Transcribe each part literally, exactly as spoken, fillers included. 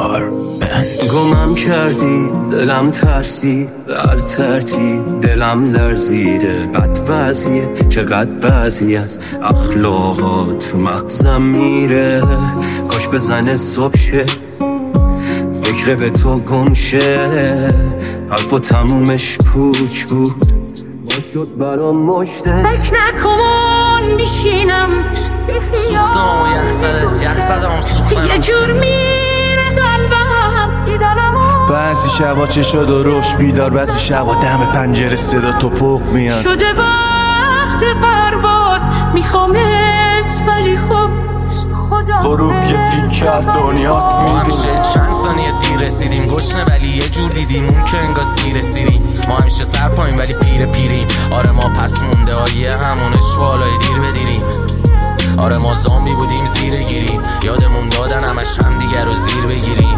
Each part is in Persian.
بار گمم کردی دلم ترسی هر ترتیب دلم لرزیده بد وضعیه چقدر بعضی از اخلاقات تو مغزم میره کاش بزنه صبح شه فکر به تو گم شه حرف و تمومش پوچ بود با شد برام مشته فکر نکن میشینم سوختم و یخ زده یخ زدم سوختم یه جور میره قلبم دیدنمو بعضی شبا چشا دروش بیدار بعضی شبا دم پنجره صدا تو پخ میاد شده وقت پرواز میخوامت ولی خب خدا غروب یه تیکه از دنیاست ما همیشه چند ثانیه دیر رسیدیم گشنه ولی یه جور دیدیم اون که انگار سیر سیریم ما همیشه سر پایین ولی پیر پیریم آره ما پس مونده آیه همونش والای دیر بدیریم آره ما زامبی بودیم زیر گیری یادمون دادن همش هم دیگر رو زیر بگیریم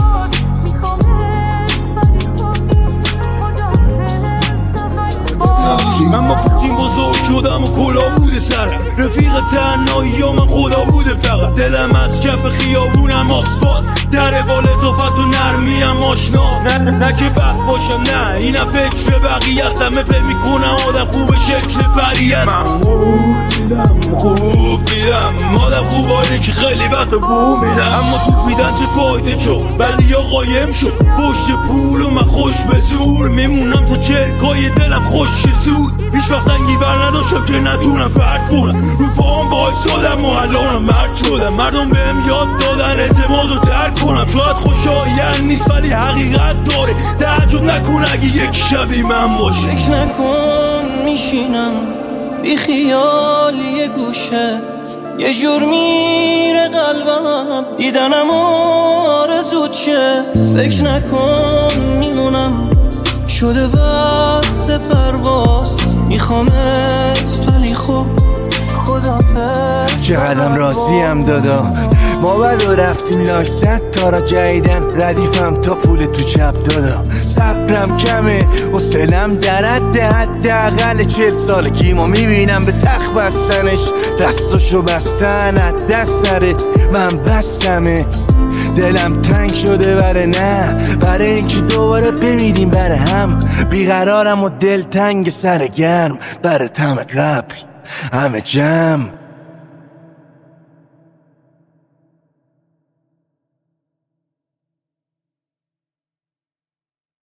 من با پوتین بزرگ شدم و کلا بوده سرم رفیق تنهایی یا من خدا بوده فقط دلم از کف خیابونم آسفالت در والت و فت و نرمیم آشنا نه نه که بد باشم نه اینم فکر بقیه هستم فکر میکنم آدم خوب شکل پریه من خوب میدم خوب میدم آدم خوب آده که خیلی وقت بو میدم اما تو میدن چه فایده شد ولی یا قایم شد پشت پول و من خوش به زور میمونم تا چرکای دلم خوش زود هیچ وقت سنگی بر نداشتم که نتونم پرد کنم رو پاهم باعث شدم و الانم مرد شدم مردم بهم یاد دادن اعتماد رو درک کنم شاید خوشایند نیست ولی حقیقت داره تعجب نکن اگه یک شبی من باشه فکر نکن میشینم بی خیال یه گوشه یه جور میره قلبم دیدنم آرزوت شه فکر نکن میمونم شده وقت پرواز میخوامت ولی خب خدا چقدرم راضیم دادا ما بعد رفتیم لاش صد تا را جاییدن ردیفم تا پول تو چپ دادا صبرم کمه و سلم درد حداقل چل سالگی ما میبینم به تخت بستنش دستاشو بستن از دست نره من بستمه دلم تنگ شده بره نه برای اینکه دوباره بمیریم بره هم بیقرارم و دل تنگ سر گرم بره تم قبل همه جمع